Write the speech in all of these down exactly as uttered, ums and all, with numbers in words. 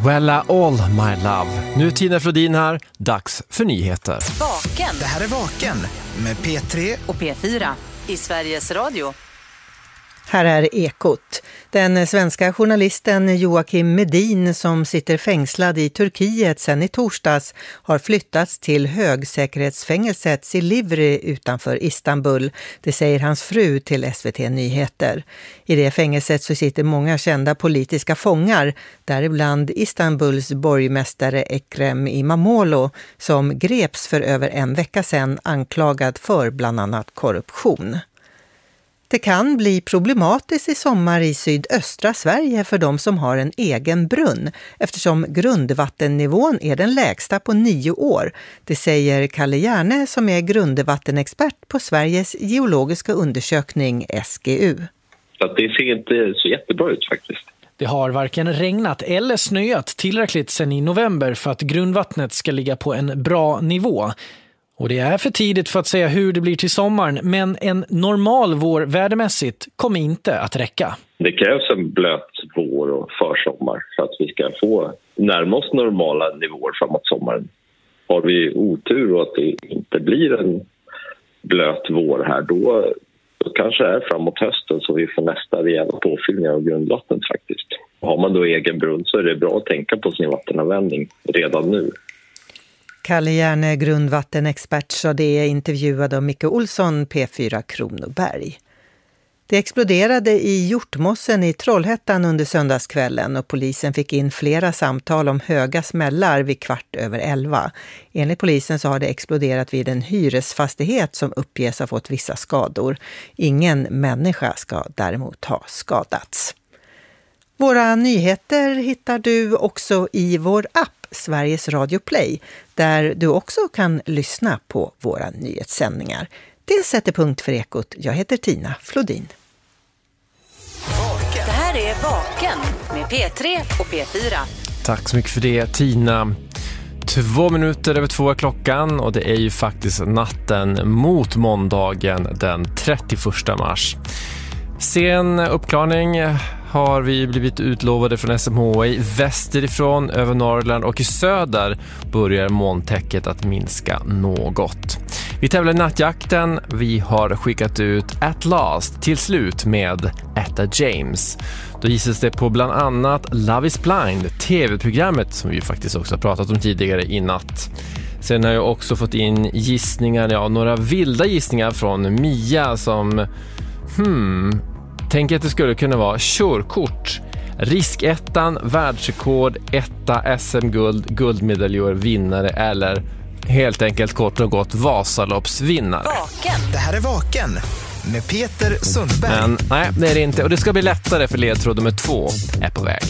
Wella All My Love. Nu är Tina Flodin här. Dags för nyheter. Vaken. Det här är Vaken med P tre och P fyra i Sveriges Radio. Här är Ekot. Den svenska journalisten Joakim Medin som sitter fängslad i Turkiet sedan i torsdags har flyttats till högsäkerhetsfängelset Silivri utanför Istanbul. Det säger hans fru till S V T Nyheter. I det fängelset så sitter många kända politiska fångar, däribland Istanbuls borgmästare Ekrem İmamoğlu som greps för över en vecka sedan anklagad för bland annat korruption. Det kan bli problematiskt i sommar i sydöstra Sverige för de som har en egen brunn eftersom grundvattennivån är den lägsta på nio år. Det säger Kalle Järne som är grundvattenexpert på Sveriges geologiska undersökning S G U. Så det ser inte så jättebra ut faktiskt. Det har varken regnat eller snöat tillräckligt sedan i november för att grundvattnet ska ligga på en bra nivå. Och det är för tidigt för att säga hur det blir till sommaren, men en normal vår värdemässigt kommer inte att räcka. Det krävs en blöt vår och försommar för att vi ska få närma oss normala nivåer framåt sommaren. Har vi otur och att det inte blir en blöt vår här, då, då kanske det är framåt hösten så vi får nästa rejäla påfyllning av grundvattnet faktiskt. Har man då egen brunn så är det bra att tänka på sin vattenanvändning redan nu. Kalle Järne, grundvattenexpert, så det är intervjuad av Micke Olsson, P fyra Kronoberg. Det exploderade i Hjortmossen i Trollhättan under söndagskvällen och polisen fick in flera samtal om höga smällar vid kvart över elva. Enligt polisen så har det exploderat vid en hyresfastighet som uppges ha fått vissa skador. Ingen människa ska däremot ha skadats. Våra nyheter hittar du också i vår app Sveriges Radio Play, där du också kan lyssna på våra nyhetssändningar. Det sätter punkt för Ekot. Jag heter Tina Flodin. Det här är Vaken med P tre och P fyra. Tack så mycket för det, Tina. Två minuter över två är klockan och det är ju faktiskt natten mot måndagen den trettioförsta mars. Sen uppklarning har vi blivit utlovade från S M H I. Västerifrån, över Norrland och i söder börjar molntäcket att minska något. Vi tävlar i nattjakten. Vi har skickat ut At Last till slut med Etta James. Då gissas det på bland annat Love is Blind, tv-programmet som vi faktiskt också har pratat om tidigare i natt. Sen har jag också fått in gissningar, ja, några vilda gissningar från Mia som... Hmm... Tänk att det skulle kunna vara körkort, riskettan, världsrekord, etta, S M-guld, guldmedaljör, vinnare eller helt enkelt kort och gott Vasaloppsvinnare. Vaken. Det här är Vaken med Peter Sundberg. Men nej, det är det inte. Och det ska bli lättare för ledtråd nummer två är på väg.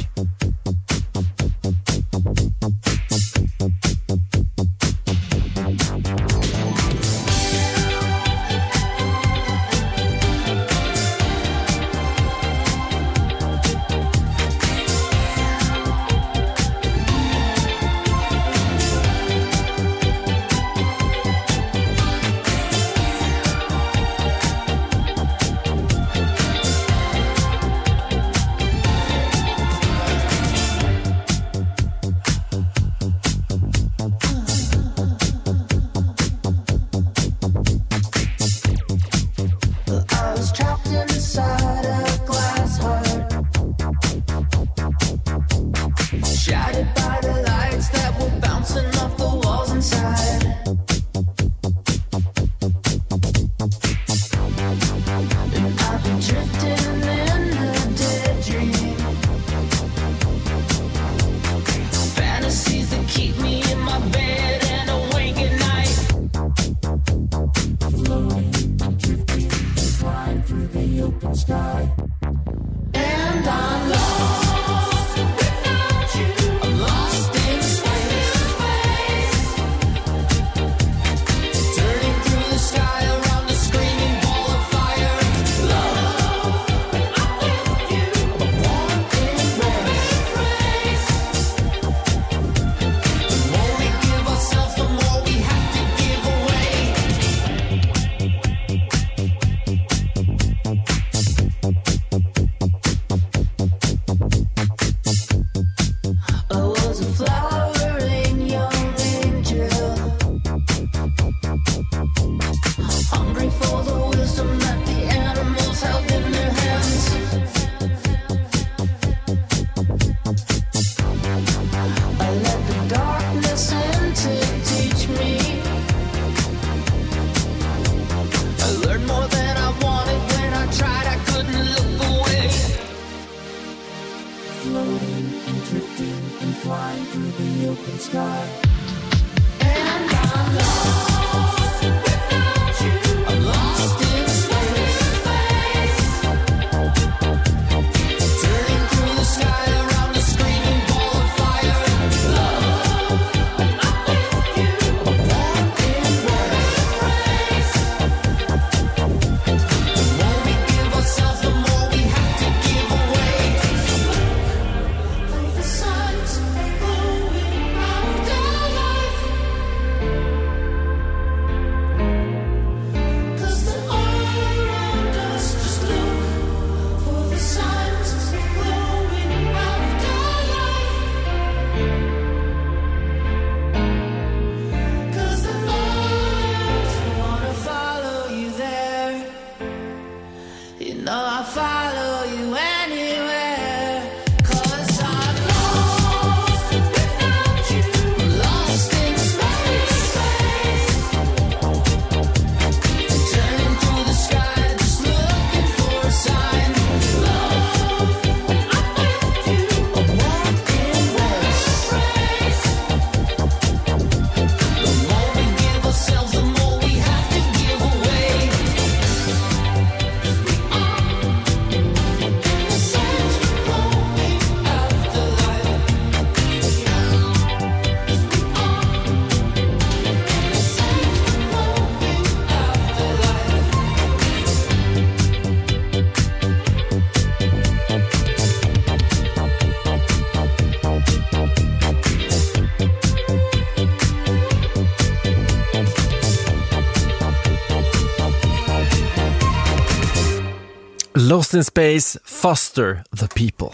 Lost in Space, Foster the People.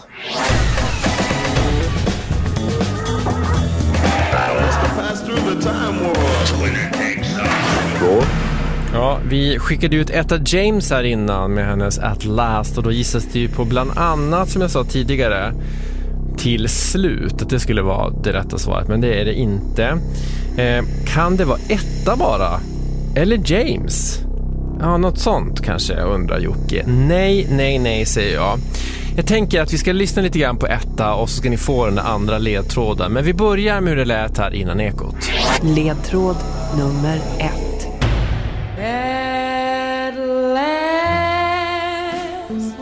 Ja, vi skickade ut Etta James här innan med hennes At Last, och då gissas det ju på bland annat, som jag sa tidigare, Till slut, att det skulle vara det rätta svaret, men det är det inte. Eh, kan det vara Etta bara? Eller James? Ja, något sånt kanske, undrar Jocke. Nej, nej, nej, säger jag. Jag tänker att vi ska lyssna lite grann på Etta och så ska ni få den andra ledtråden. Men vi börjar med hur det lät här innan ekot. Ledtråd nummer ett. At last,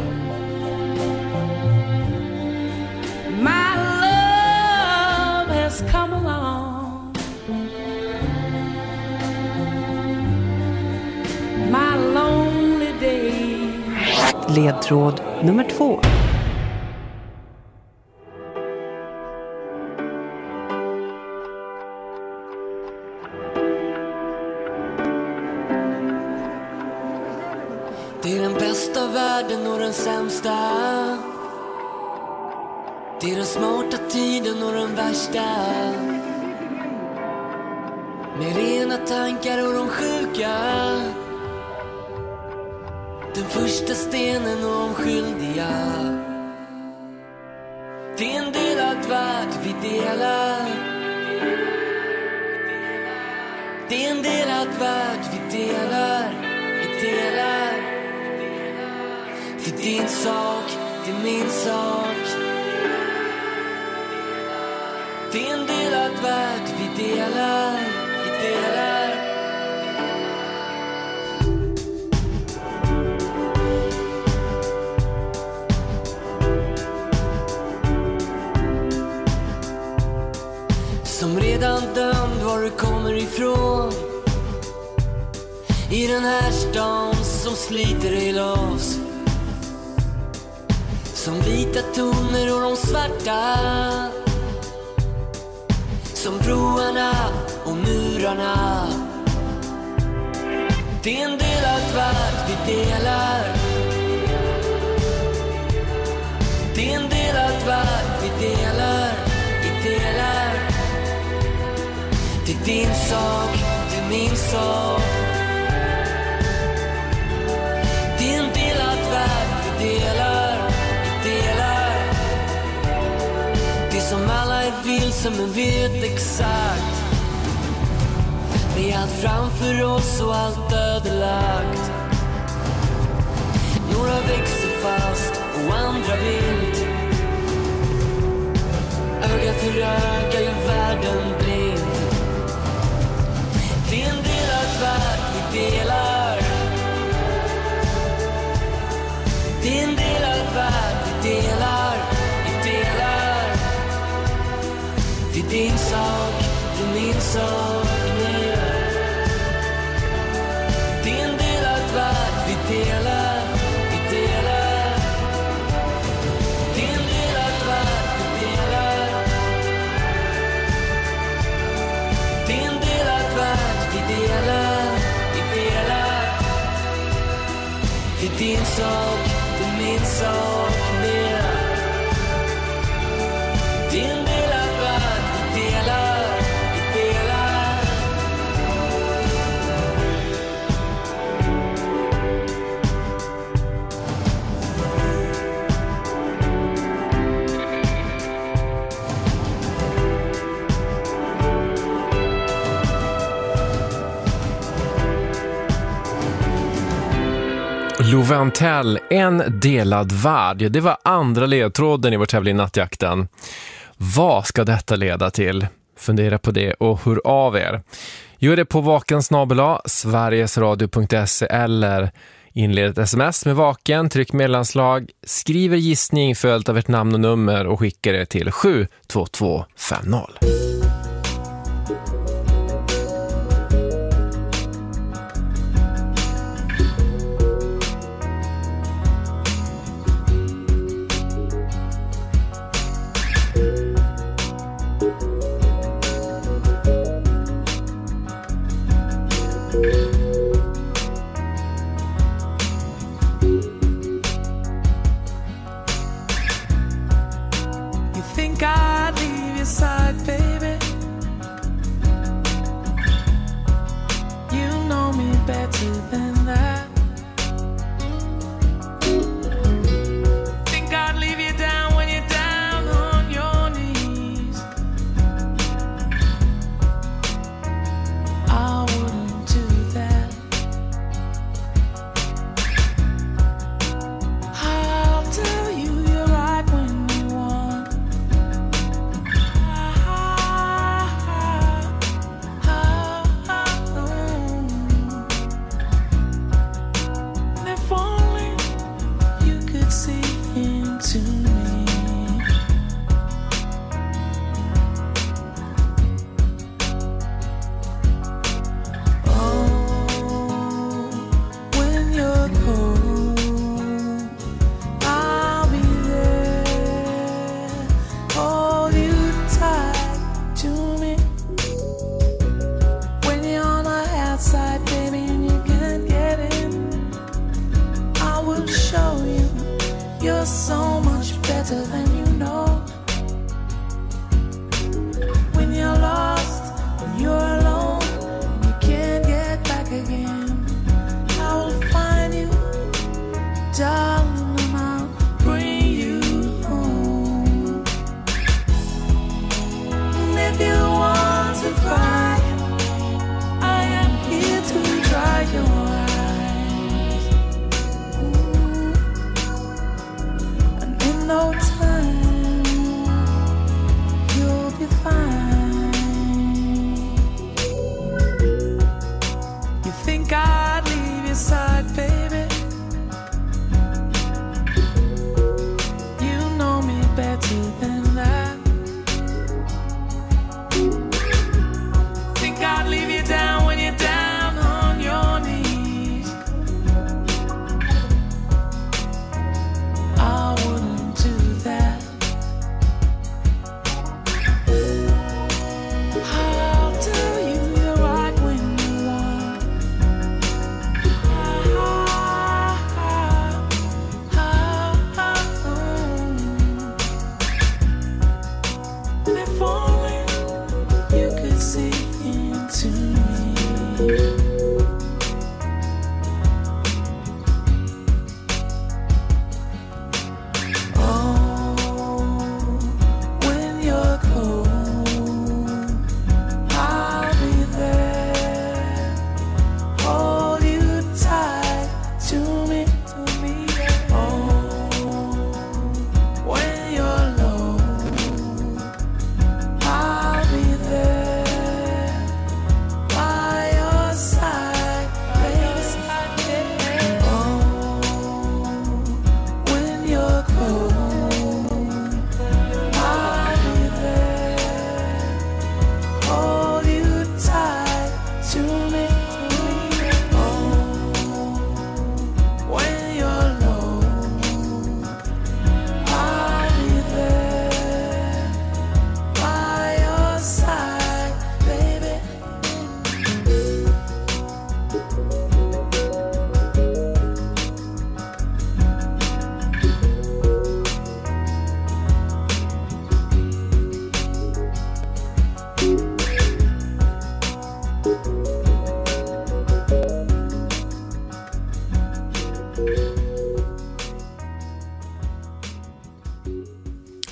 my love has come along. My lonely day. Ledtråd nummer två. Det är den bästa världen och den sämsta. Det är den smarta tiden och den värsta. Med rena tankar och de sjuka. Den första stenen och de skyldiga. Det är en delad värld vi delar. Det är en delad värld vi delar. Vi delar. Det är din sak, det är min sak. Det är en delad värld vi delar. Vi delar. Som redan dömd var du kommer ifrån. I den här stan som sliter dig loss. Som vita toner och de svarta. Som broarna och murarna. Det är en delad värld vi delar. Det är en delad värld vi delar. Vi delar. Det är din sak, det är min sak. Det är en delad värld vi delar. Vi delar. Det som alla är vilse men vet exakt. Det är allt framför oss och allt ödelagt. Några växer fast och andra vilt. Öga eller för öga gör världen blind. Det är en delad värld vi delar. Det är en delad värld vi delar. Vi delar. Det är din sak, det är min sak mer. Det är en delad värld vi delar. Vi delar. Det är en delad värld vi delar. Det är en delad värld vi delar. Vi delar. Det är din sak, det är min sak mer. Det är en delad värld vi delar. Vi delar. Lovantell, en delad värld. Det var andra ledtråden i vår tävling Nattjakten. Vad ska detta leda till? Fundera på det och hör av er. Gör det på vaken snabel-a sverigesradio punkt se eller inled ett sms med vaken, tryck mellanslag, skriver gissning följt av ett namn och nummer och skickar det till sju två två fem noll.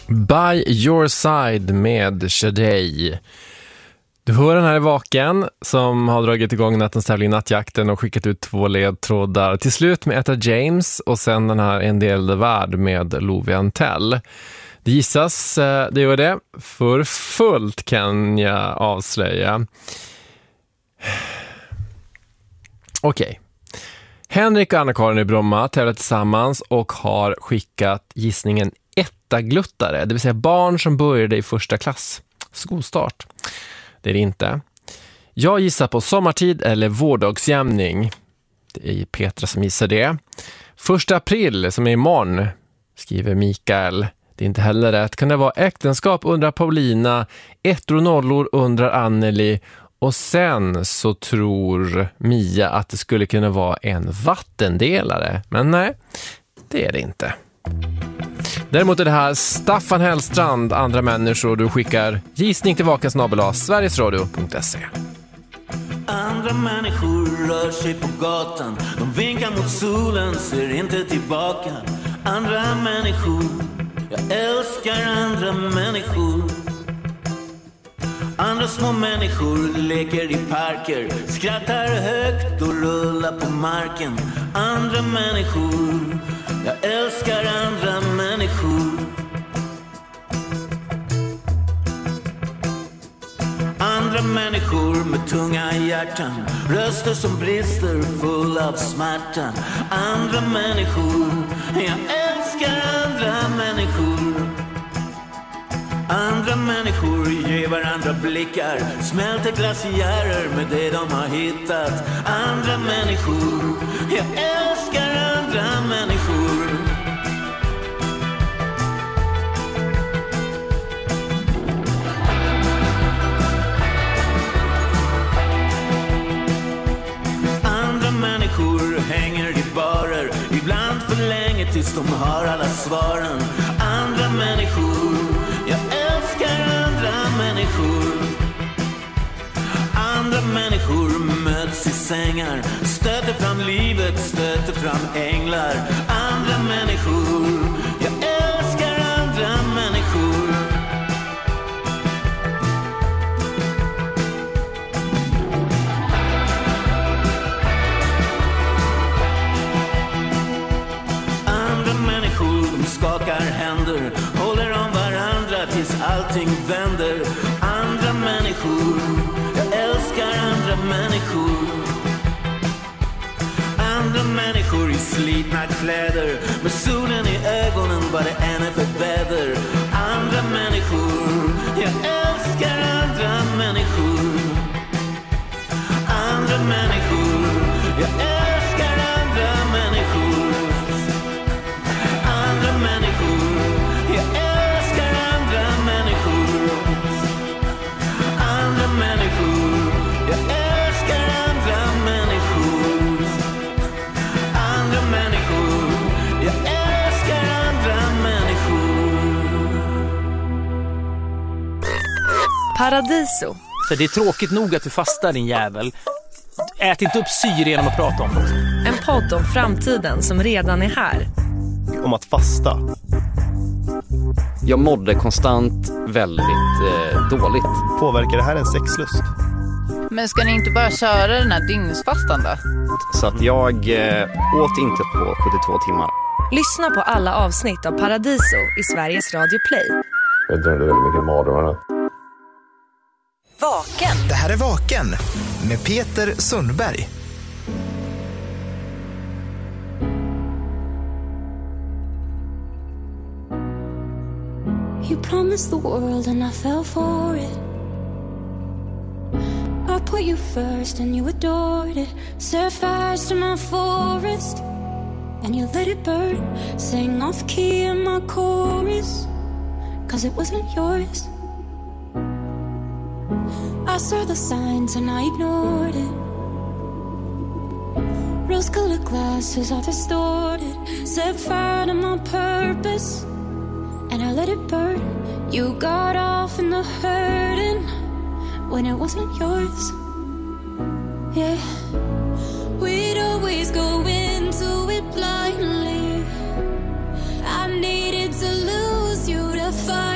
By Your Side med Shadej. Du hör den här i Vaken som har dragit igång nattens tävling Nattjakten och skickat ut två ledtrådar. Till slut med Etta James och sen den här En del värld med Love Antell. Det gissas, det gör det. För fullt kan jag avslöja. Okej. Okay. Henrik och Anna-Karin i Bromma tävlar tillsammans och har skickat gissningen etta-gluttare, det vill säga barn som började i första klass. Skolstart. Det är det inte. Jag gissar på sommartid eller vårdagsjämning. Det är Petra som gissar det. Första april, som är imorgon, skriver Mikael. Det är inte heller rätt. Kan det vara äktenskap, undrar Paulina. Ettor och nollor, undrar Anneli. Och sen så tror Mia att det skulle kunna vara en vattendelare. Men nej, det är det inte. Däremot är det här Staffan Hellstrand, andra människor. Du skickar gissning till vaken snabel-a sverigesradio punkt se. Andra människor rör sig på gatan. De vinkar mot solen, ser inte tillbaka. Andra människor, jag älskar andra människor. Andra små människor leker i parker, skrattar högt och rullar på marken. Andra människor, jag älskar andra människor. Andra människor med tunga hjärtan, röster som brister full av smärta. Andra människor, jag älskar andra människor. Andra människor ger varandra blickar, smälter glaciärer med det de har hittat. Andra människor, jag älskar andra människor. Andra människor hänger i barer, ibland för länge tills de har alla svaren. Andra människor, jag älskar andra människor. Andra människor möts i sängar, stöter fram livet, stöter fram änglar. Andra människor, jag älskar andra människor. Andra människor, de skakar händer, håller om varandra tills allting vänder. Andra människor, jag älskar andra människor. Andra människor i slitna kläder, med solen i ögonen vad det än är för väder. Andra människor, jag älskar andra människor. Andra människor, jag älskar andra människor. Andra människor, jag älskar andra människor. Andra människor, jag älskar andra människor. Andra människor, jag älskar andra människor. Paradiso. Så det är tråkigt nog att du fastar, din jävel. Ät inte upp syre genom att prata om det. En podd om framtiden som redan är här. Om att fasta. Jag mådde konstant väldigt eh, dåligt. Påverkar det här en sexlust? Men ska ni inte bara köra den här dygnsfastan då? Så att jag eh, åt inte på sjuttiotvå timmar. Lyssna på alla avsnitt av Paradiso i Sveriges Radio Play. Jag drömde väldigt mycket mardrömmar. Vaken. Det här är Vaken med Peter Sundberg. You promised the world and I fell for it. I put you first and you adored it. Set fires to my forest and you let it burn. Sang off key in my chorus, cause it wasn't yours. I saw the signs and I ignored it. Rose-colored glasses are distorted. Set fire to my purpose and I let it burn. You got off in the hurting when it wasn't yours. Yeah, we'd always go into it blindly. I needed to lose you to find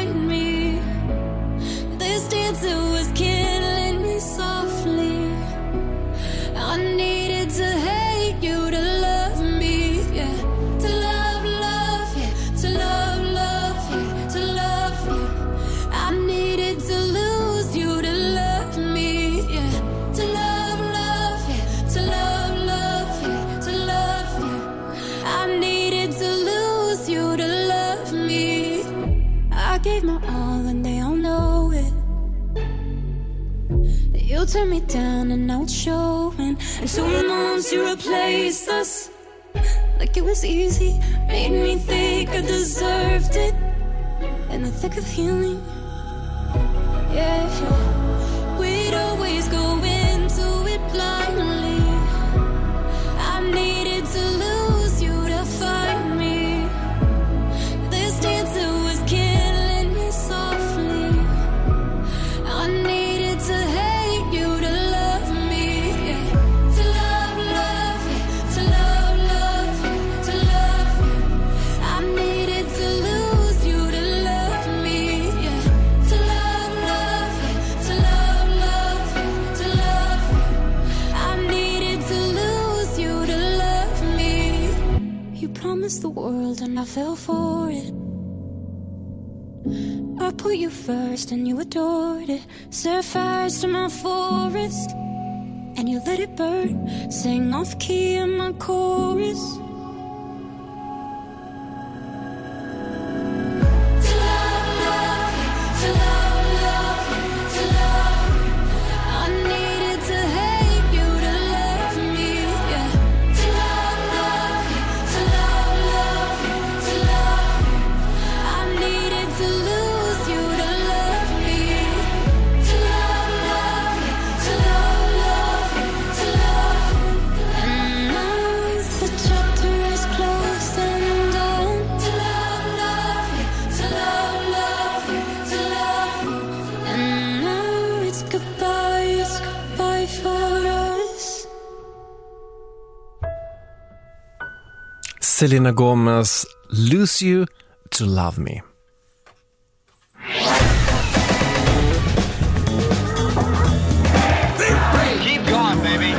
You turned me down and now it's showing. And two months you replaced us like it was easy. Made me think I deserved it. In the thick of healing, yeah. We'd always go into it blindly. I needed to lose you to find me. This dancer was killing me softly. I needed to hate you to love me, yeah. To love, love you, to love, love you, to love you. I needed to lose you to love me, yeah. To love, love you, to love, love you, to love you. I needed to lose you to love me. You promised the world and I fell for it. I put you first and you adored it. Set fires to my forest and you let it burn. Sang off key in my chorus. To love, love you, to love, love you, to love you. I needed to hate you to love me, yeah. To love, love you, to love, love you, to love you. I needed to lose you to love me. To love, love you, to love, love you, to love you. And now the chapter is closed and done. To love, love you, to love, love you, to love you. And now it's goodbye, it's goodbye for us. Selena Gomez, Lose You to Love Me. Keep going, baby.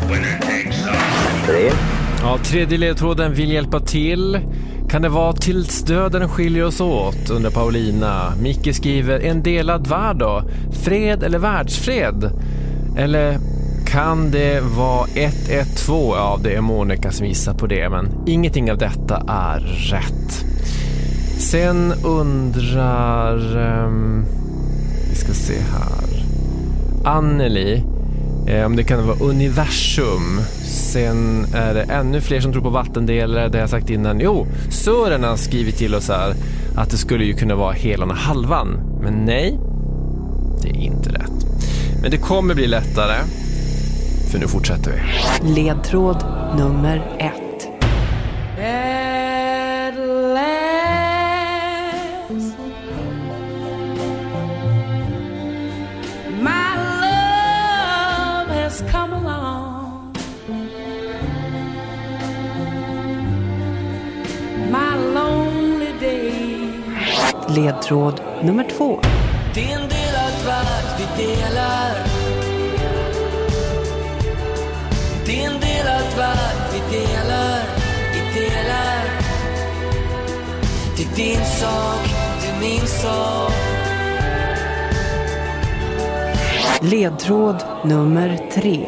Ja, tredje ledtråden vill hjälpa till. Kan det vara tills döden skiljer oss åt, undrar Paulina. Micke skriver en delad värld då. Fred eller världsfred? Eller kan det vara ett ett två? Ja, det är Monica som gissar på det, men ingenting av detta är rätt. Sen undrar... Um, vi ska se här. Anneli, eh, om det kan vara universum. Sen är det ännu fler som tror på vattendelare. Det har jag sagt innan. Jo, Sören har skrivit till oss här att det skulle ju kunna vara helan och halvan. Men nej, det är inte rätt. Men det kommer bli lättare, för nu fortsätter vi. Ledtråd nummer ett. At last, my love has come along. My lonely days. Ledtråd nummer två. Det är en delad värld vi delar. Det är en delad värld vi delar. I delar. Det är din sak, det är min sak. Ledtråd nummer tre.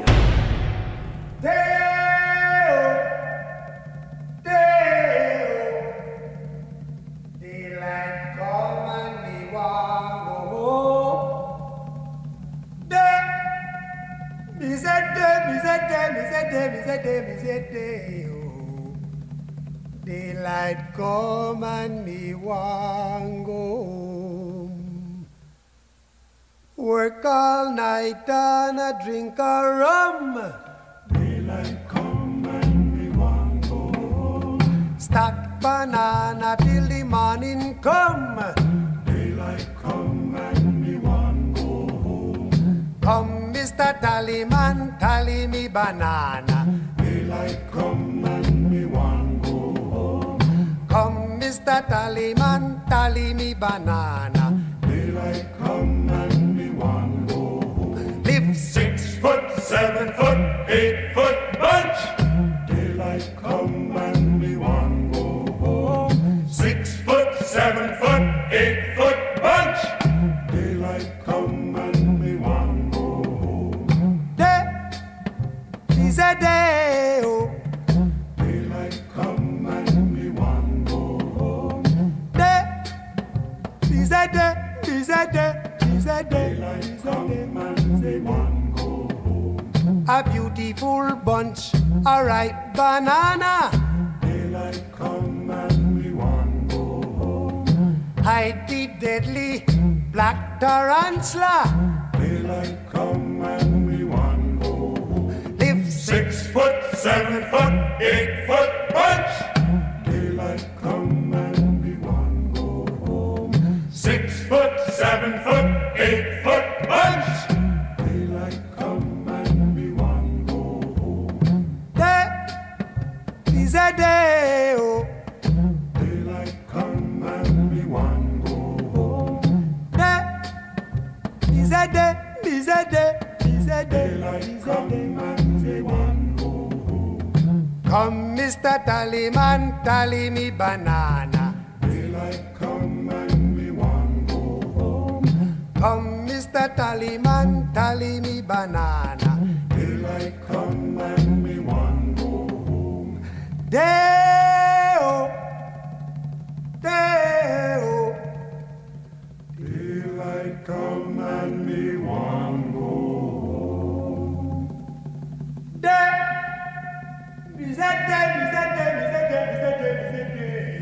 Daylight come and me want go home. Work all night and a drink a rum. Daylight come and me want go home. Stack banana till the morning come. Daylight come and me want go home. Come Mister Tallyman, tally me banana. Daylight come and me want go home. Come Mister Tallyman, tally me banana. Daylight come and me want go home. Live six foot, seven foot, eight foot bunch. Daylight come and me want go home. Six foot, seven foot, eight foot bunch. Daylight come and me want go home. Day is a day, oh. Daylight come and me want go home. Day is a day, is a day, is a day. Daylight come and me want go home. a beautiful bunch, a ripe banana. Daylight come and we want go home. Hide the deadly black tarantula. Daylight come and we want go home. Live six foot, seven foot, eight foot bunch. Daylight come and we want go home. Six foot, seven foot, eight foot bunch. Daylight come and we want go home. Day is a day, oh. Daylight come and we want go home. Day is a day, is a day, is a day. Daylight come and we want go home. Come, Mister Tallyman, tally me banana. Daylight come and we want go home. Come, Mister Tallyman, tally me banana. Daylight come and we want go home. Day-o, day-o. Daylight come and we want go home. Day, is that day, is that day, is that day, is that day, is that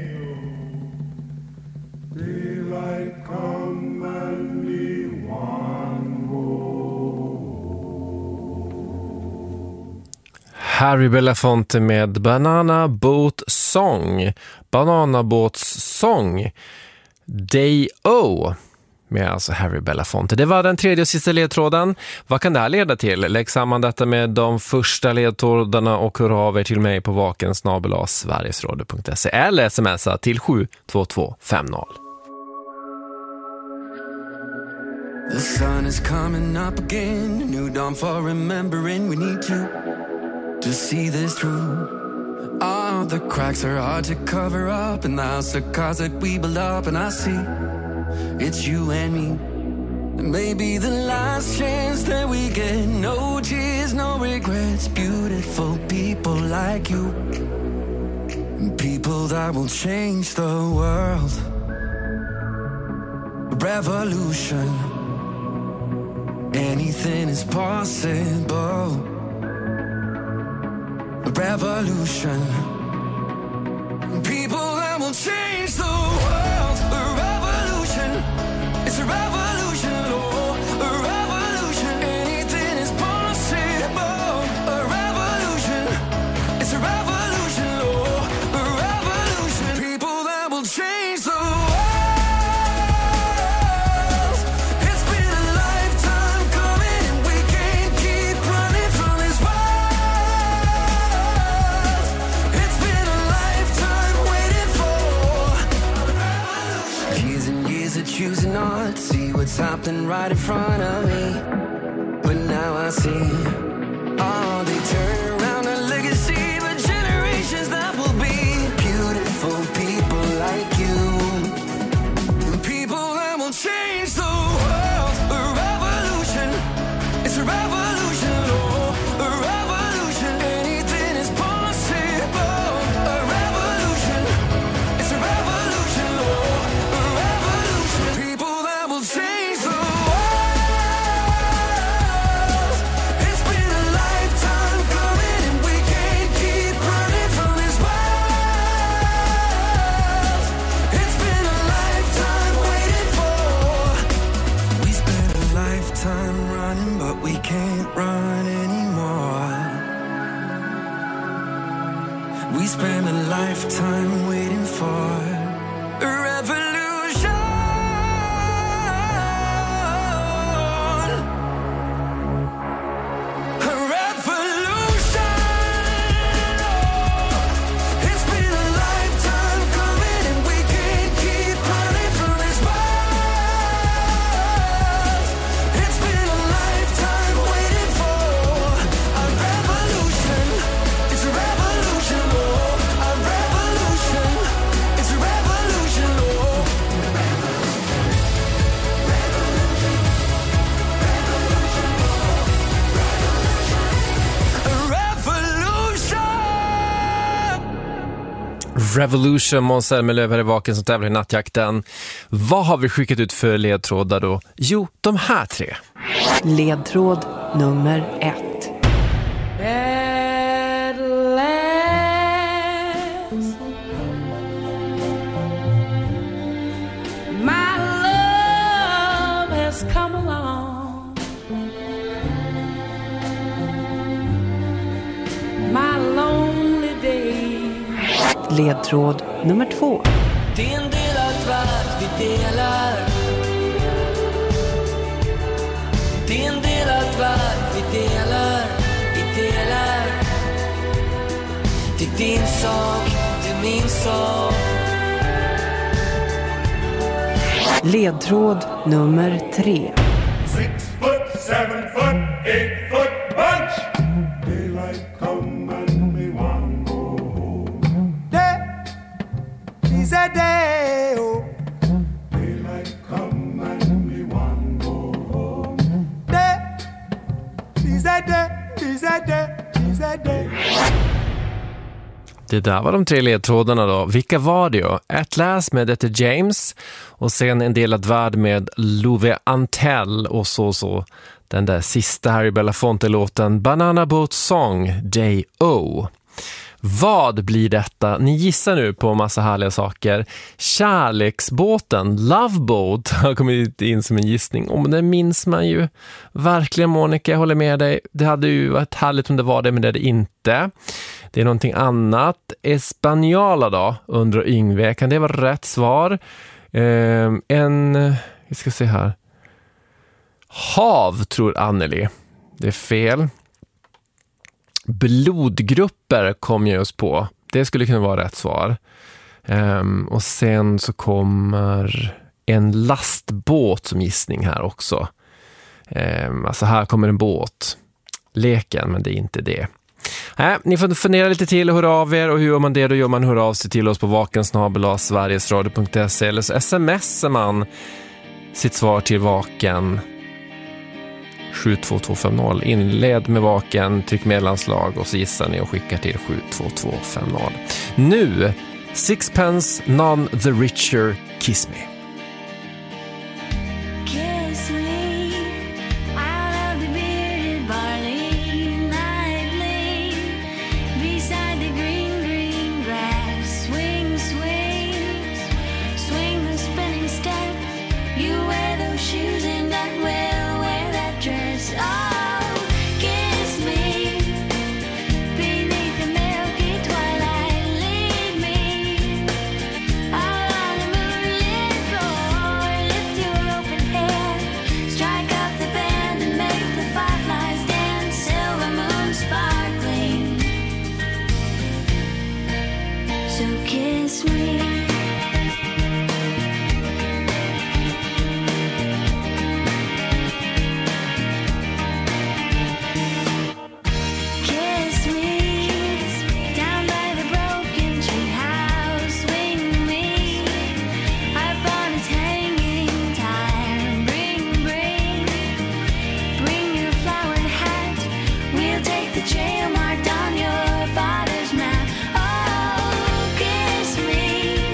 day. Daylight come and we want go. Harry Belafonte med Banana Boat Song. Banana Boats Song. Day-o. Med alltså Harry Belafonte. Det var den tredje och sista ledtråden. Vad kan det här leda till? Lägg samman detta med de första ledtrådarna och hör av er till mig på vaken snabel-a sverigesradio punkt se eller smsa till sju två två fem noll. The sun is coming up again, a new dawn for remembering we need to to see this through. All the cracks are hard to cover up, and the house of cards that we build up, and I see it's you and me. It may be the last chance that we get. No tears, no regrets. Beautiful people like you, and people that will change the world. Revolution. Anything is possible. Revolution. People that will change the world. A revolution. It's a revolution, Lord. A revolution. Anything is possible. A revolution. It's a revolution, Lord. A revolution. People that will change the world. It's been a lifetime coming, and we can't keep running from this world. It's been a lifetime waiting for a revolution. Years and years of choosing not to see what's happening right in front of me, but now I see all they turn around a legacy for generations that will be beautiful people like you, and people that will change the world. A revolution. It's a revolution, Lord. A revolution. Anything is possible. A revolution. It's a revolution, Lord. A revolution. People that will change the world. It's been a lifetime coming, and we can't keep running from this world. It's been a lifetime waiting for. We spent a lifetime running, but we can't run anymore. We spent a lifetime waiting for a revolution. A revolution. It's been a lifetime coming, and we can't keep running from this world. It's been a lifetime waiting for a revolution. It's a revolution, Lord. A revolution. It's a revolution, Lord. A revolution. Revolution, Måns Zelmerlöw här i Vaken som tävlar i nattjakten. Vad har vi skickat ut för ledtrådar då? Jo, de här tre. Ledtråd nummer ett. Ledtråd nummer två. Det är en delad värld vi delar. Det är en delad värld vi delar. Vi delar. Det är din sak, det är min sak. Ledtråd nummer tre. Six foot, seven foot, eight foot bunch. Daylight come and me one go home. Day is a day, oh. Daylight come and me one go home. Day is a day, is a day, is a day. Det där var de tre ledtrådarna då. Vilka var det då? Atlas med Etta James och sen En delad värld med Love Antell och så så. Den där sista Harry Belafonte-låten Banana Boat Song, Day O. Vad blir detta? Ni gissar nu på massa härliga saker. Kärleksbåten, Love Boat, har kommit in som en gissning. Och det minns man ju verkligen, Monica, jag håller med dig. Det hade ju varit härligt om det var det, men det är det inte. Det är någonting annat. Espanjola då, undrar Yngve. Kan det vara rätt svar? Eh, en, vi ska se här. Hav, tror Anneli. Det är fel. Blodgrupper kom jag just på. Det skulle kunna vara rätt svar. Um, och sen så kommer en lastbåt som gissning här också. Um, alltså här kommer en båt. Leken, men det är inte det. Nej, ni får fundera lite till och höra av er. Och hur gör man det? Då gör man hör av sig till oss på vaken snabel-a sverigesradio punkt se eller så smsar man sitt svar till Vaken sju två två fem noll. Inled med Vaken, tryck mellanslag och så gissar ni och skickar till sju två två fem noll. Nu, Sixpence None the Richer, Kiss Me. Jail marked on your father's map. Oh, kiss me.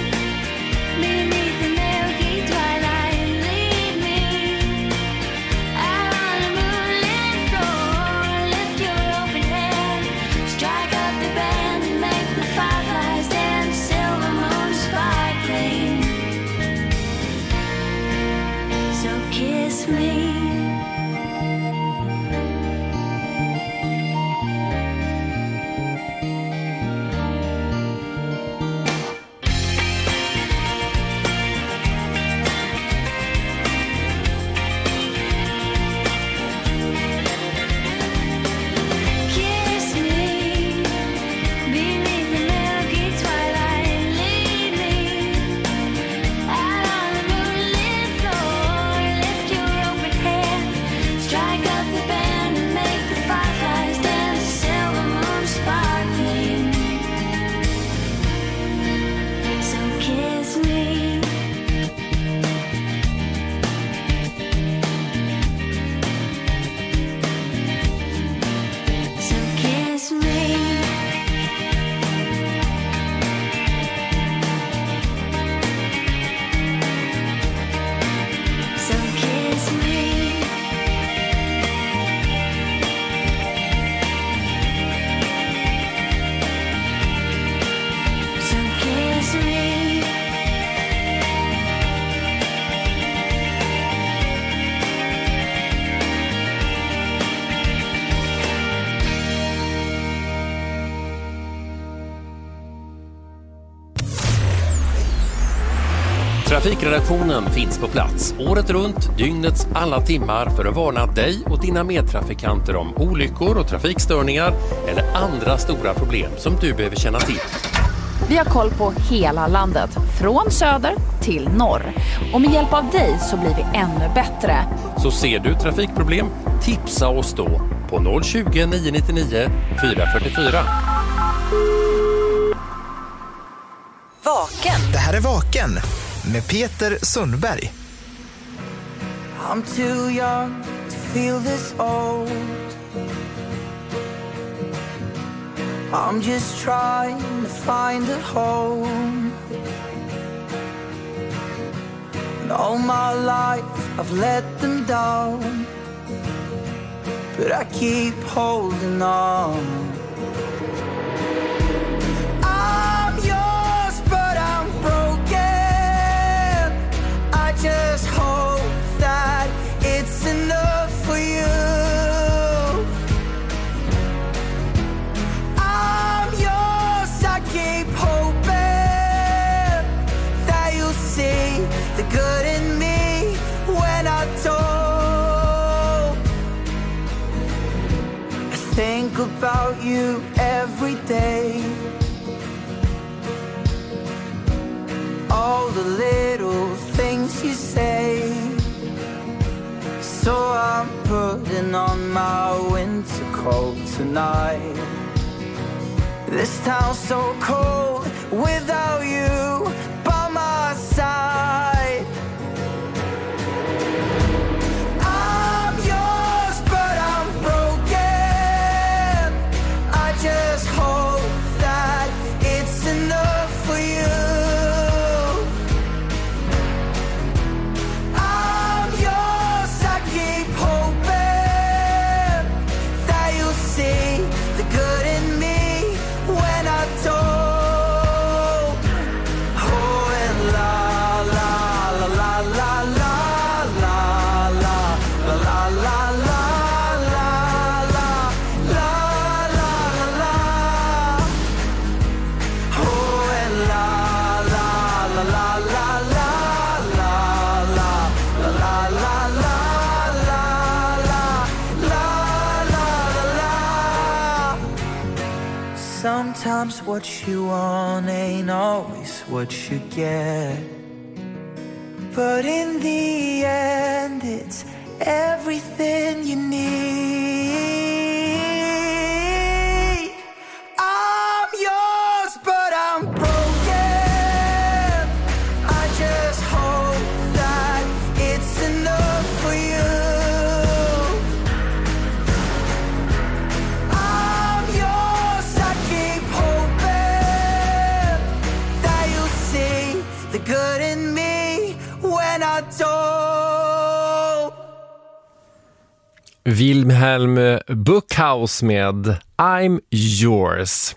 Trafikredaktionen finns på plats året runt, dygnets alla timmar för att varna dig och dina medtrafikanter om olyckor och trafikstörningar eller andra stora problem som du behöver känna till. Vi har koll på hela landet, från söder till norr. Och med hjälp av dig så blir vi ännu bättre. Så ser du trafikproblem, tipsa oss då på noll tjugo, nio nittionio, fyra fyra fyra. Vaken. Det här är Vaken med Peter Sundberg. I'm too young to feel this old. I'm just trying to find a home. And all my life I've let them down, but I keep holding on. I'm yours, but I'm broken. I just hope that it's enough for you. I'm yours, I keep hoping that you'll see the good in me when I don't. I think about you every day. All the little things you say. So I'm putting on my winter coat tonight. This town's so cold without you by my side. I'm yours, but I'm broken. I just hope that it's enough for you. I'm yours, I keep hoping that you'll see the good in me when I don't. Oh, and la la la la la la la la la la la la la la la la la. Oh, and la la la la la la la la la la la la la la la la. Sometimes what you want ain't always what you get, but in the end it's everything you need. I'm yours, but I'm broken. I just hope that it's enough for you. I'm yours, I keep hoping that you'll see the good in me when I don't. Wilhelm Buckhaus med I'm Yours.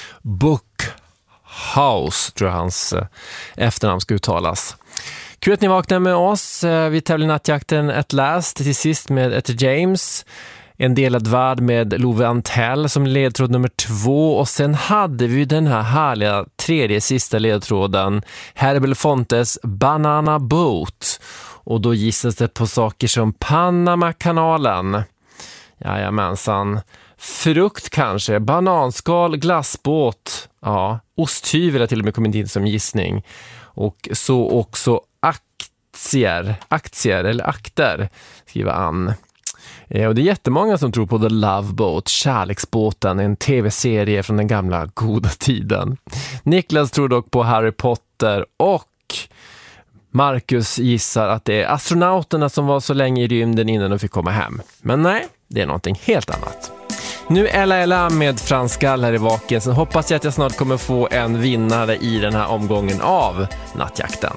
Buckhaus tror jag hans eh, efternamn ska uttalas. Kul att ni vaknar med oss. Eh, Vi tävlar i nattjakten At Last till sist med Etta James. En delad värld med Love Antell som ledtråd nummer två. Och sen hade vi den här härliga tredje sista ledtråden. Harry Belafontes Banana Boat. Och då gissas det på saker som Panamakanalen. Jajamensan. Frukt kanske. Bananskal, glassbåt. Ja, osthyvel har till och med kommit in som gissning. Och så också aktier. Aktier eller akter skriver Ann. Eh, Och det är jättemånga som tror på The Love Boat, kärleksbåten, en tv-serie från den gamla goda tiden. Niklas tror dock på Harry Potter och Marcus gissar att det är astronauterna som var så länge i rymden innan de fick komma hem. Men nej, det är någonting helt annat. Nu Ella Ella med Frans Gall här i Vaken. Sen hoppas jag att jag snart kommer få en vinnare i den här omgången av nattjakten.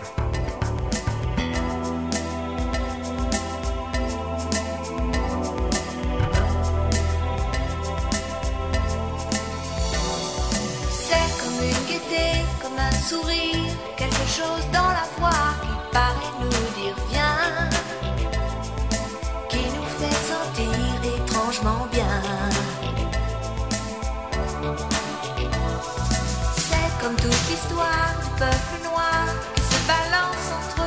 C'est comme une gaieté, comme un sourire, quelque chose dans la voix qui paraît nous dire viens, qui nous fait sentir étrangement bien. C'est comme toute l'histoire du peuple noir qui se balance entre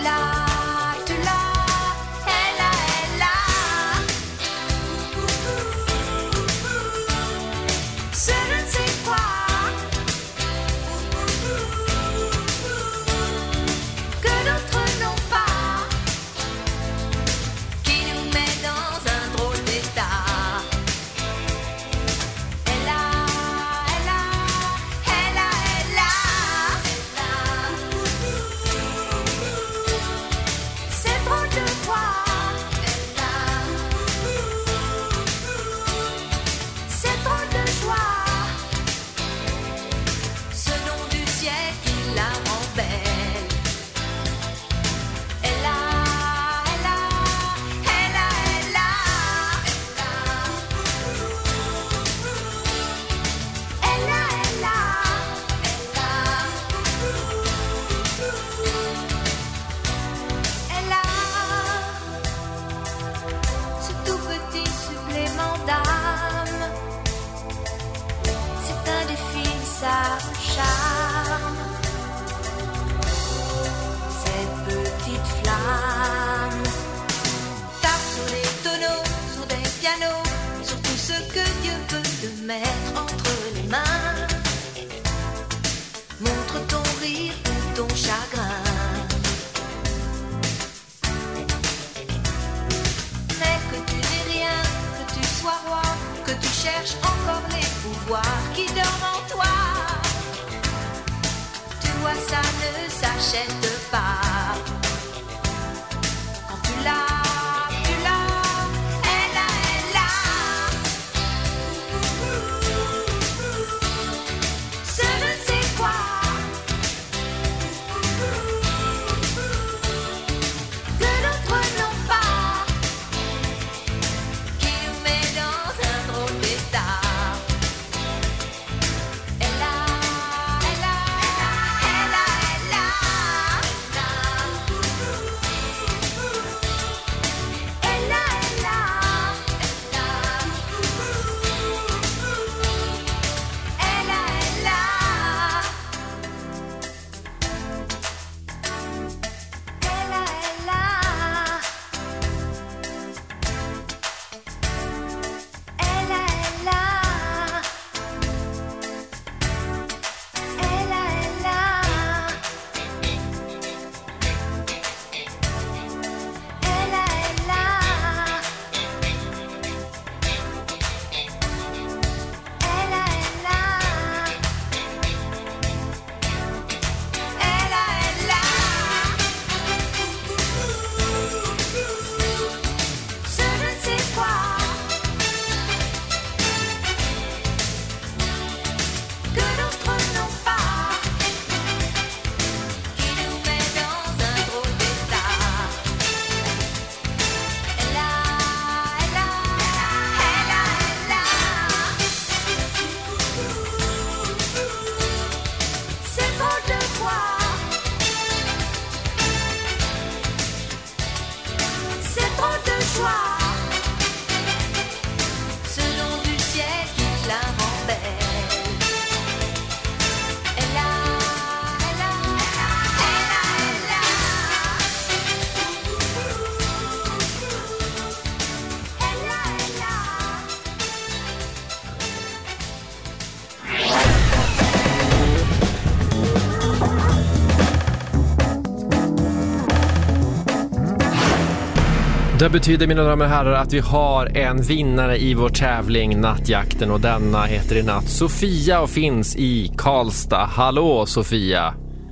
Det betyder, mina damer och herrar, att vi har en vinnare i vår tävling Nattjakten, och denna heter i natt Sofia och finns i Karlstad. Hallå Sofia!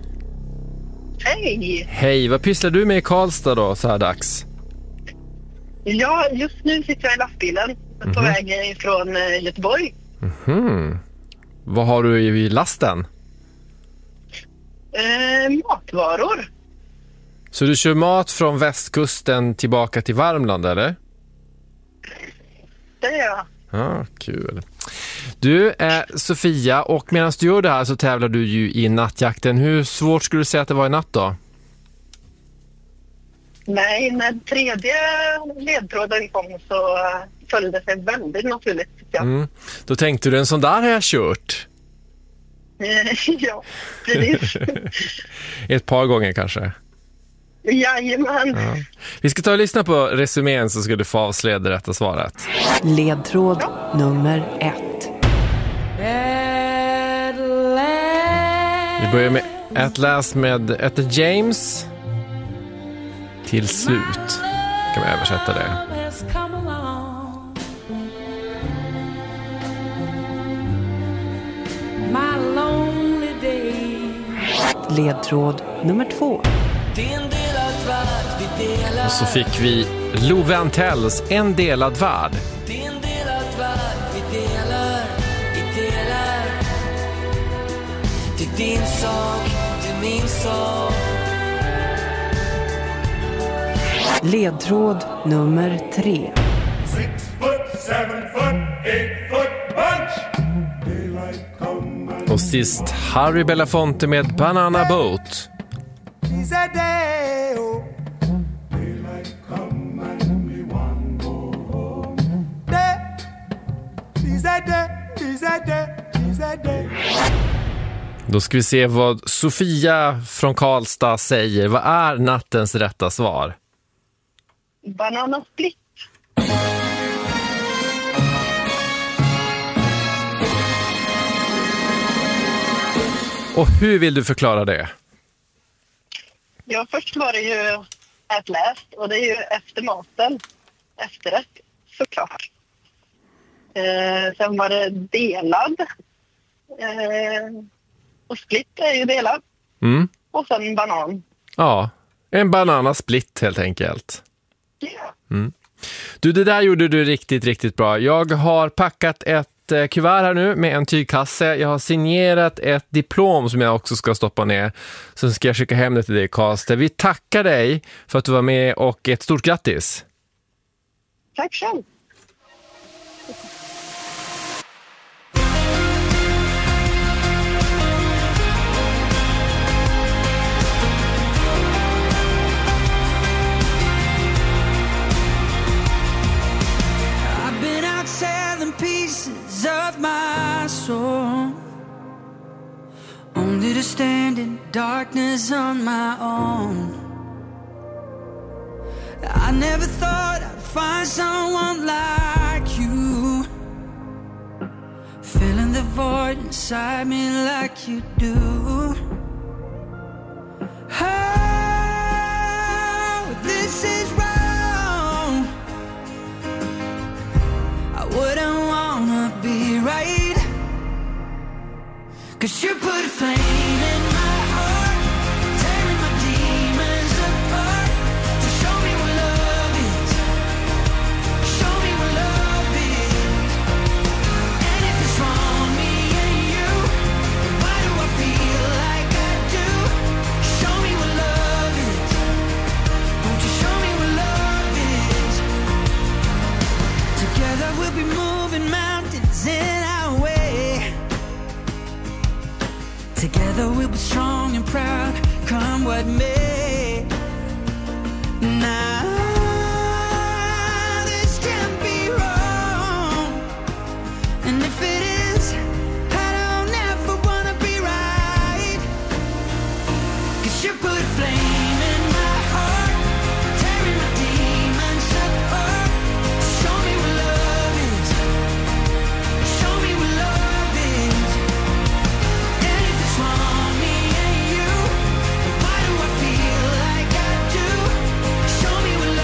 Hej! Hej, vad pysslar du med i Karlstad då så här dags? Ja, just nu sitter jag i lastbilen på Mm-hmm. väg från Göteborg. Mhm. Vad har du i lasten? Eh, matvaror. Så du kör mat från västkusten tillbaka till Värmland, eller? Det är jag. Ja, kul. Du, eh, Sofia, och medan du gör det här så tävlar du ju i Nattjakten. Hur svårt skulle du säga att det var i natt då? Nej, när tredje ledtråden kom så följde det sig väldigt naturligt. Ja, Mm. Då tänkte du, en sån där har jag kört. ja precis. Ett par gånger kanske. Jajamän. Ja. Vi ska ta och lyssna på resumén så ska du få avslöja det rätta svaret. Ledtråd ja. nummer ett. Vi börjar med At Last med Etta James. Till slut kan vi översätta det. Ledtråd nummer två. Och så fick vi Love Antells En delad värld. Din sak, du min sak. Ledtråd nummer tre. Six foot, seven foot, eight foot bunch. Och sist Harry Belafonte med Banana Boat. Då ska vi se vad Sofia från Karlstad säger. Vad är nattens rätta svar? Banana split. Och hur vill du förklara det? Ja, först var det ju At Last och det är ju efter maten. Efterrätt, såklart. Eh, sen var det delad. Eh, och split är ju delad. Mm. Och sen banan. Ja, en banana split helt enkelt. Ja. Mm. Du, det där gjorde du riktigt, riktigt bra. Jag har packat ett kuvert här nu med en tygkasse. Jag har signerat ett diplom som jag också ska stoppa ner. Så ska jag skicka hem det till dig, Karlstad. Vi tackar dig för att du var med och ett stort grattis. Tack själv. Of my soul, only to stand in darkness on my own. I never thought I'd find someone like you, filling the void inside me like you do. Oh, this is wrong. I wouldn't wanna be right, 'cause you put a flame in my heart, tearing my demons apart. So show me what love is, show me what love is. And if it's wrong, me and you, why do I feel like I do? Show me what love is, won't you show me what love is? Together we'll be moving mountains in our way. Together we'll be strong and proud, come what may. Now this can't be wrong, and if it is, I don't ever wanna be right. 'Cause you put a flame in my heart, tearing my demons apart. Show me what love is, show me what love is. And if it's wrong, me and you, why do I feel like I do? Show me what love is.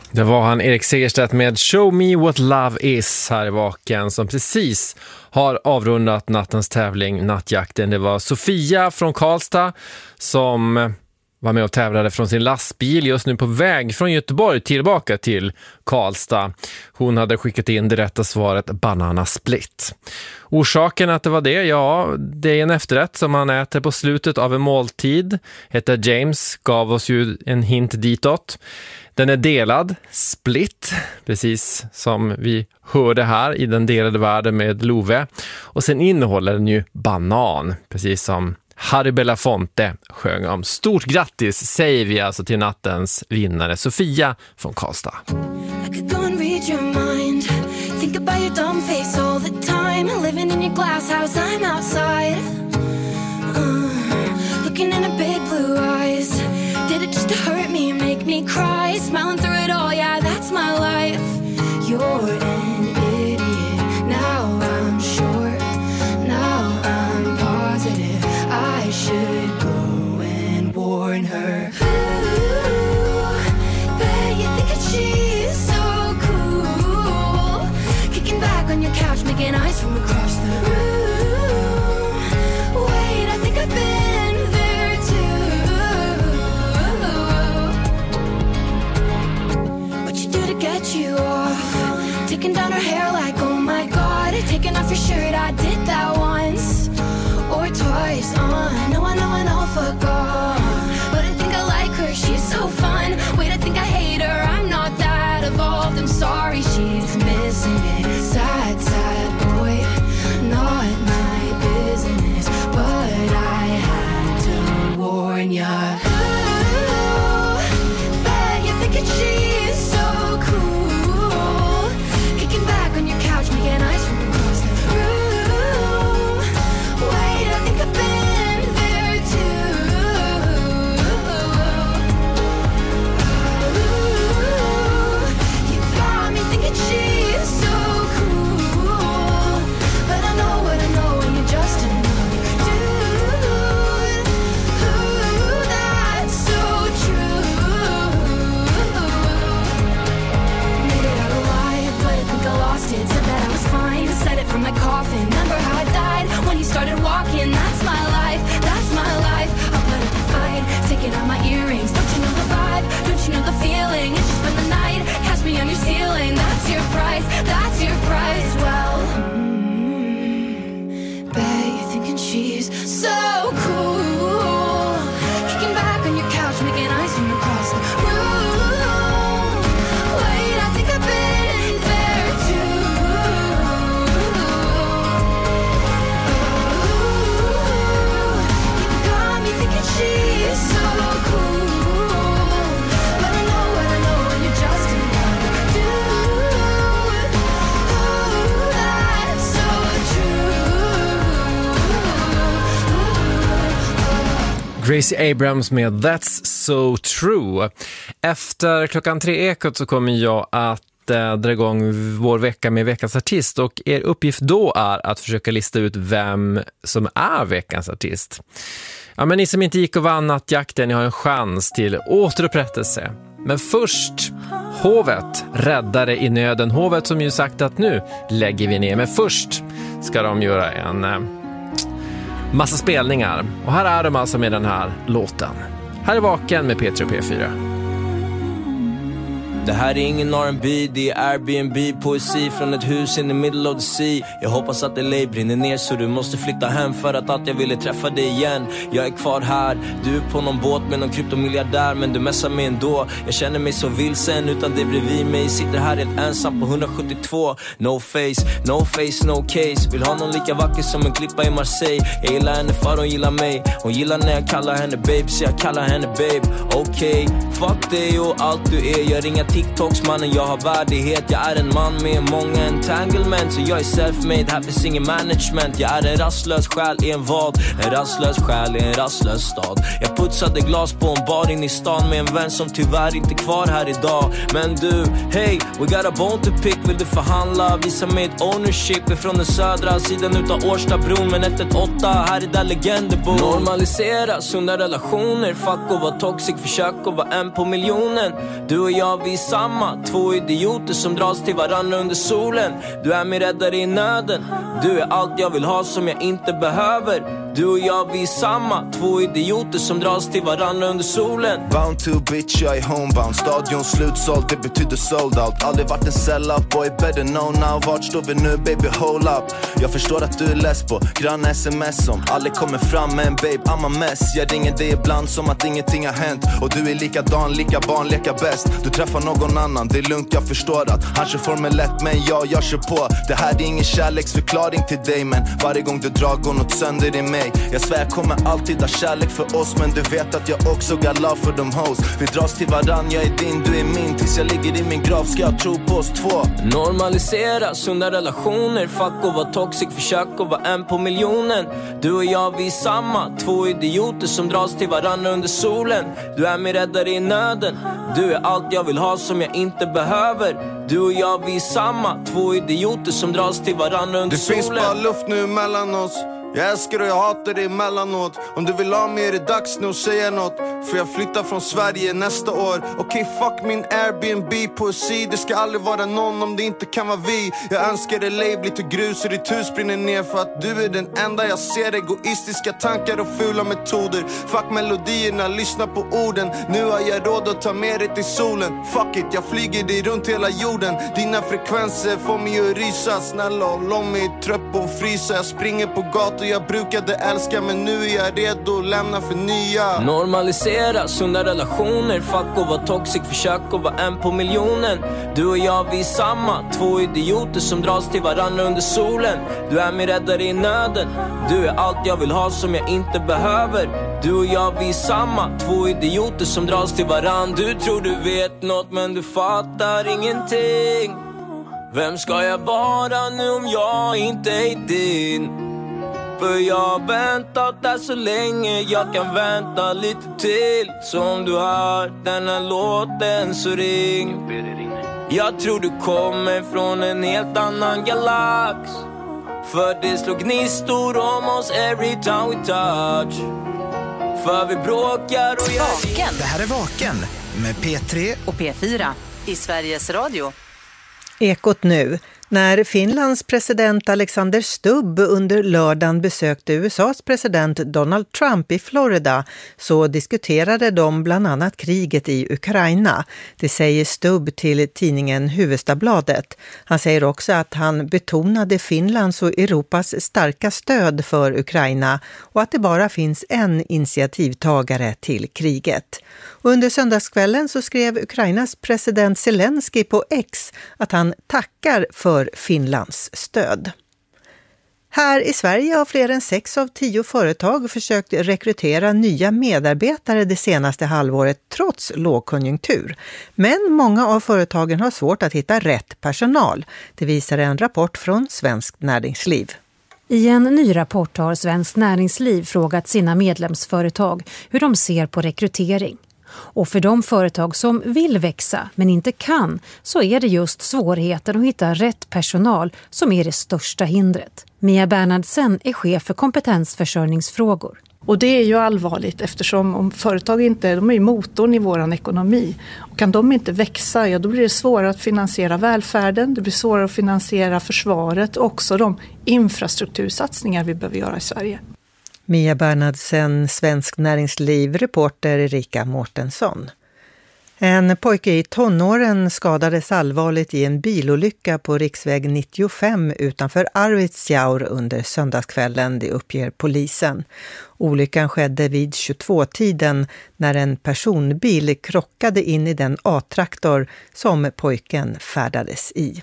Det var han Erik Segerstedt med Show Me What Love Is här i Vaken, som precis har avrundat nattens tävling, nattjakten. Det var Sofia från Karlstad som var med och tävlade från sin lastbil just nu på väg från Göteborg tillbaka till Karlstad. Hon hade skickat in det rätta svaret banana split. Orsaken att det var det, ja, det är en efterrätt som man äter på slutet av en måltid. Heter James, gav oss ju en hint ditåt. Den är delad, split, precis som vi hörde här i den delade världen med Love. Och sen innehåller den ju banan, precis som Harry Belafonte sjöng om. Stort grattis säger vi alltså till nattens vinnare Sofia från Karlstad. I could go and read your mind. Think about your dumb face all the time. Living in your glass house, I'm outside. Uh, looking in her big blue eyes. Did it just to hurt me, make me cry? Smiling through it all, yeah, that's my life. You're an idiot, now I'm sure. Now I'm positive I should go and warn her. Ooh, bet you think that she's so cool. Kicking back on your couch, making eyes from across the room. Wait, I think I've been there too. What you do to get you off? Taking down her hair like, oh my god. Taking off your shirt, I did that once or twice. Uh, no, I know, I know, fuck off. But I think I like her, she's so fun. Wait, I think I hate her, I'm not that evolved. I'm sorry, she's missing it. Sad, sad boy, not my business. But I had to warn ya. Ooh, bet you think that she's so cool. Kicking back on your couch, making eyes from across the room. Wait, I think I've been there too. Ooh, you got me thinking she's so cool. But I know what I know, and you're just another dude. Ooh, that's so true. Made it out alive, but I think I lost it. Said that I was fine, said it from my coffin. Remember how I died when you started walking? That's my life, that's my life. I'll put up a fight, taking out my earrings. Don't you know the vibe? Don't you know the feeling? It's just been the night, catch me on your ceiling. That's your price, that's your price. Well, mm, bet you're thinking she's so cool. Kicking back on your couch, making eyes from across the room. Wait, I think I've been there too. You got me thinking she's so cool. But I know what I know, and you're just another dude. Ooh, that's so true. Gracie Abrams med That's So True. Efter klockan tre ekot så kommer jag att eh, dra igång vår vecka med veckans artist, och er uppgift då är att försöka lista ut vem som är veckans artist. Ja, men ni som inte gick och vann nattjakten, ni har en chans till återupprättelse. Men först, Hovet, räddare i nöden. Hovet som ju sagt att nu lägger vi ner, men först ska de göra en eh, massa spelningar. Och här är de alltså med den här låten. Här är Vaken med P tre och P fyra. Det här är ingen R and B, det är Airbnb-poesi från ett hus in the middle of the sea. Jag hoppas att L A brinner ner så du måste flytta hem, för att att jag ville träffa dig igen. Jag är kvar här, du är på någon båt med någon kryptomiljardär, men du messar mig ändå. Jag känner mig så vilsen utan det bredvid mig. Sitter här helt ensam på hundrasjuttiotvå. No face, no face, no case. Vill ha någon lika vacker som en klippa i Marseille. Jag gillar henne för hon gillar mig. Hon gillar när jag kallar henne babe, så jag kallar henne babe. Okej, okay. Fuck dig och allt du är. Jag ringer TikToks mannen, jag har värdighet. Jag är en man med många entanglements, så jag är self-made, här finns ingen management. Jag är en rastlös själ i en vad? En rastlös själ i en rastlös stad. Jag putsade glas på en bar in i stan med en vän som tyvärr inte är kvar här idag. Men du, hey, we got a bone to pick. Vill du förhandla? Visa mig ett ownership ifrån den södra sidan utav Årstabron. Men ett ett åtta, här är där legender bor. Normalisera sunda relationer. Fuck och vara toxic, försök och vara en på miljonen. Du och jag, vi samma, två idioter som dras till varandra under solen. Du är min räddare i nöden, du är allt jag vill ha som jag inte behöver. Du och jag, vi är samma, två idioter som dras till varandra under solen. Bound to bitch, jag är homebound. Stadion slutsåld, det betyder sold out. Aldrig varit en sell-up, boy better know now. Vart står vi nu, baby, hold up. Jag förstår att du är less på granna sms som aldrig kommer fram. Men babe, I'm a mess. Jag ringer dig ibland som att ingenting har hänt. Och du är likadan, lika barn, leka bäst. Du träffar någon annan, det är lugnt, jag förstår att han kör Formel ett, men jag, jag kör på. Det här är ingen kärleksförklaring till dig, men varje gång du drar går något sönder i mig. Jag svär jag kommer alltid ha kärlek för oss, men du vet att jag också got love för de hoes. Vi dras till varann, jag är din, du är min. Tills jag ligger i min grav ska jag tro på oss två. Normalisera sunda relationer. Fuck och vara toxic, försök och vara en på miljonen. Du och jag, vi är samma, två idioter som dras till varandra under solen. Du är min räddare i nöden, du är allt jag vill ha som jag inte behöver. Du och jag, vi är samma, två idioter som dras till varandra under det solen. Det finns bara luft nu mellan oss. Jag älskar och jag hatar dig emellanåt. Om du vill ha mig är det dags nu att säga något. För jag flyttar från Sverige nästa år. Okej, okay, fuck min Airbnb-poesi. Det ska aldrig vara någon om det inte kan vara vi. Jag önskar L A blir till grus och ditt hus brinner ner. För att du är den enda jag ser. Egoistiska tankar och fula metoder. Fuck melodierna, lyssna på orden. Nu har jag råd att ta med dig till solen. Fuck it, jag flyger dig runt hela jorden. Dina frekvenser får mig att rysa. Snälla håll om mig trött på att frysa. Jag springer på gatan och jag brukade älska, men nu är jag redo att lämna för nya. Normalisera sunda relationer. Fuck och vara toxic, försök och vara en på miljonen. Du och jag, vi är samma, två idioter som dras till varandra under solen. Du är min räddare i nöden, du är allt jag vill ha som jag inte behöver. Du och jag, vi är samma, två idioter som dras till varandra. Du tror du vet något men du fattar ingenting. Vem ska jag vara nu om jag inte är din? För jag har väntat där så länge, jag kan vänta lite till. Så om du hör den här låten så ring. Jag tror du kommer från en helt annan galax. För det slår gnistor om oss every time we touch. För vi bråkar och jag... Vaken. Det här är Vaken med P tre och P fyra i Sveriges Radio. Ekot nu. När Finlands president Alexander Stubb under lördagen besökte U S A:s president Donald Trump i Florida så diskuterade de bland annat kriget i Ukraina. Det säger Stubb till tidningen Hufvudstadsbladet. Han säger också att han betonade Finlands och Europas starka stöd för Ukraina och att det bara finns en initiativtagare till kriget. Och under söndagskvällen så skrev Ukrainas president Zelensky på X att han tackar för Finlands stöd. Här i Sverige har fler än sex av tio företag försökt rekrytera nya medarbetare det senaste halvåret trots lågkonjunktur. Men många av företagen har svårt att hitta rätt personal. Det visar en rapport från Svenskt Näringsliv. I en ny rapport har Svenskt Näringsliv frågat sina medlemsföretag hur de ser på rekrytering. Och för de företag som vill växa men inte kan så är det just svårigheten att hitta rätt personal som är det största hindret. Mia Bernhardsen är chef för kompetensförsörjningsfrågor. Och det är ju allvarligt eftersom om företag inte, de är motorn i våran ekonomi. Och kan de inte växa, ja då blir det svårare att finansiera välfärden, det blir svårare att finansiera försvaret och också de infrastruktursatsningar vi behöver göra i Sverige. Mia Bernhardsen, Svensk Näringsliv, reporter Erika Mårtensson. En pojke i tonåren skadades allvarligt i en bilolycka på riksväg nittiofem utanför Arvidsjaur under söndagskvällen, det uppger polisen. Olyckan skedde vid tjugotvå-tiden när en personbil krockade in i den A-traktor som pojken färdades i.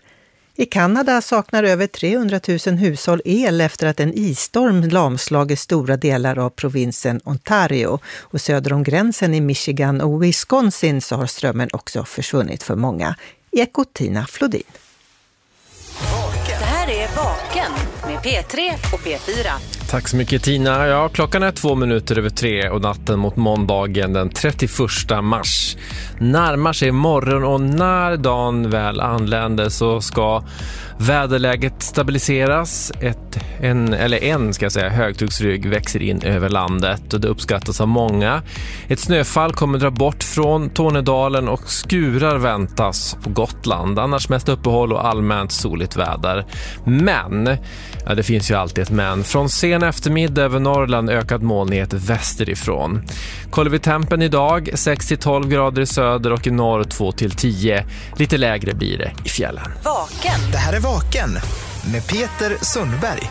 I Kanada saknar över trehundratusen hushåll el efter att en isstorm lamslagit stora delar av provinsen Ontario. Och söder om gränsen i Michigan och Wisconsin så har strömmen också försvunnit för många. Ekot Tina Flodin. Det här är Vaken med P tre och P fyra. Tack så mycket Tina. Ja, klockan är två minuter över tre och natten mot måndagen den trettioförsta mars. Närmar sig morgon och när dagen väl anländer så ska Väderläget stabiliseras, ett, en, eller en ska jag säga, högtrycksrygg växer in över landet och det uppskattas av många. Ett snöfall kommer dra bort från Tornedalen och skurar väntas på Gotland. Annars mest uppehåll och allmänt soligt väder. Men, ja, det finns ju alltid ett men. Från sen eftermiddag över Norrland ökad molnighet västerifrån. Kollar vi tempen idag, sex till tolv grader i söder och i norr två till tio. Lite lägre blir det i fjällen. Vaken. Det här är Vaken med Peter Sundberg.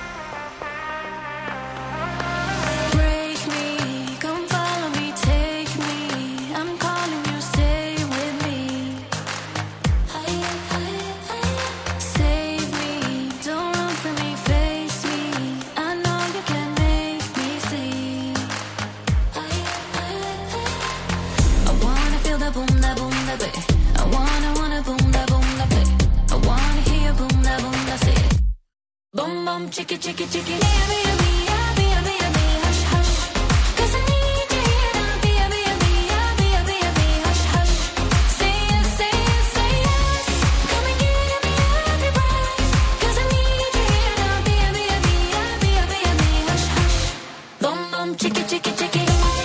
Chicky, chicky, chicky, be, be, be, be, be, be, hush, hush. 'Cause I need you here now, be, be, be, be, be, be, hush, hush. Say yes, say yes, say yes. Come and give me every breath. 'Cause I need you here now, be, be, be, be, be, be, hush, hush. Bum, bum, chicky, chicky, chicky.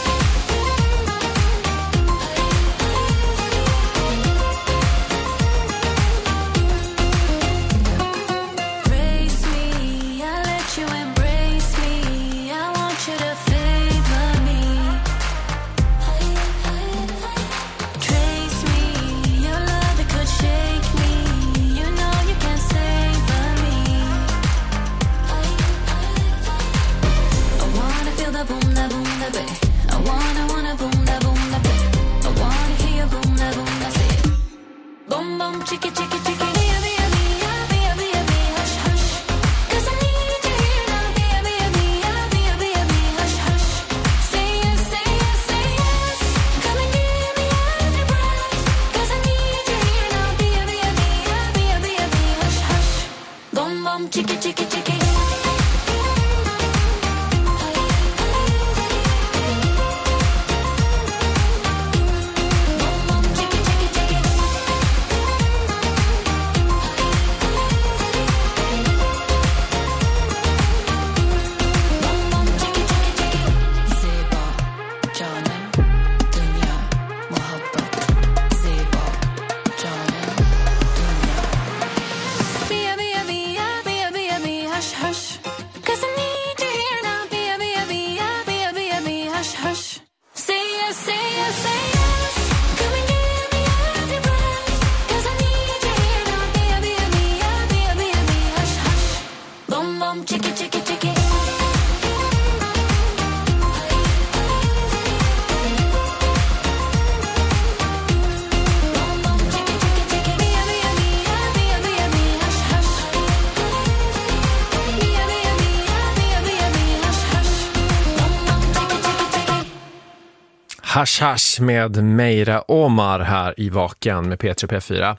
Hash Hash med Meira Omar här i Vaken med P tre P fyra.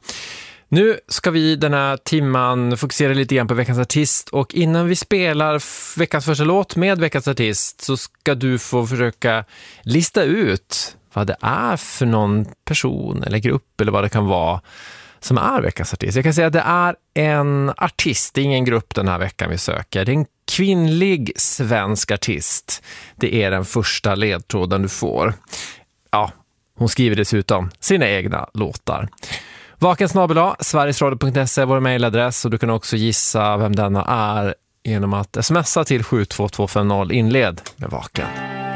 Nu ska vi den här timman fokusera lite grann på veckans artist, och innan vi spelar veckans första låt med veckans artist så ska du få försöka lista ut vad det är för någon person eller grupp eller vad det kan vara som är veckans artist. Jag kan säga att det är en artist, det är ingen grupp den här veckan vi söker. Det är en kvinnlig svensk artist. Det är den första ledtråden du får. Ja, hon skriver dessutom sina egna låtar. Vaken snabel a sverigesradio punkt se är vår mejladress, och du kan också gissa vem denna är genom att smsa till sju två två fem noll inled med Vaken.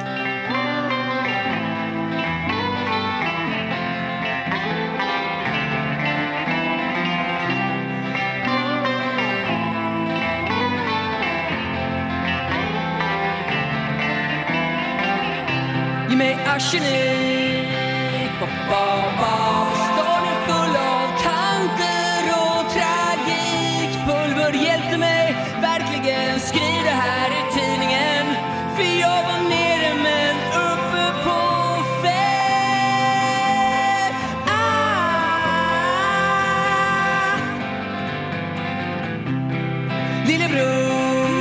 Ge mig arsenik, ba-ba-ba. Staden full av tanter och tragik. Pulver hjälpte mig verkligen, skriv det här i tidningen. För jag var nere men uppe på fem. Ah.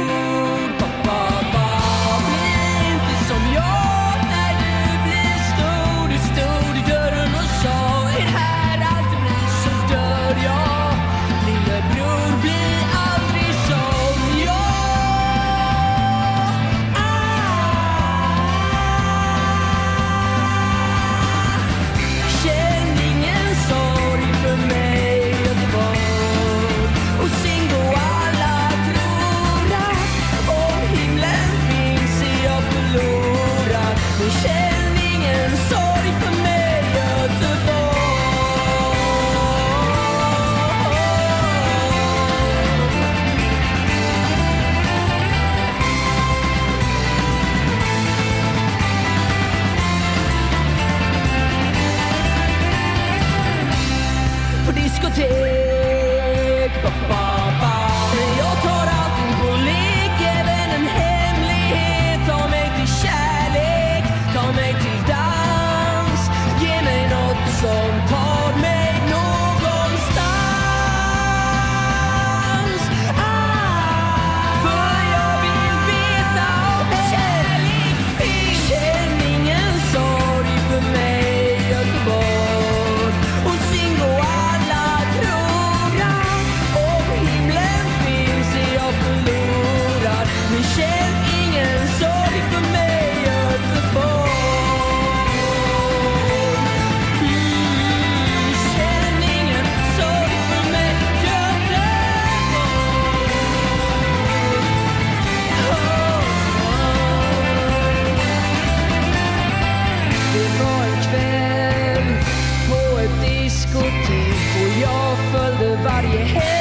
Lillebror, ba-ba-ba. Bli inte som jag när du blir stor. diskotek. Ba, ba, ba. Jag tar allting på lek, även en hemlighet. Ta mig till kärlek, ta mig till dans. Ge mig något som tar mig någonstans. Ah, för jag vill veta om kärlek finns. Känn ingen sorg för mig, Göteborg. Och sing och alla tror om himlen finns är jag förlorad. Men känn ingen sorg för mig, Göteborg. Mm, känn ingen sorg för mig, Göteborg. Oh. Det var en kväll på ett diskotek och jag följde varje helg.